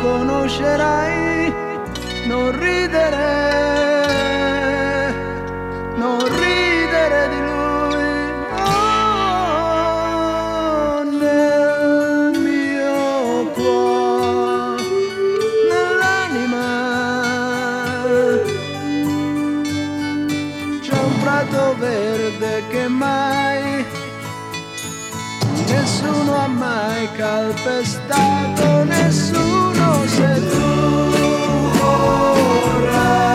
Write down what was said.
conoscerai, non ridere, non ridere di lui. Oh, nel mio cuore, nell'anima c'è un prato verde che mai nessuno ha mai calpestato, nessuno, se tu vorrai.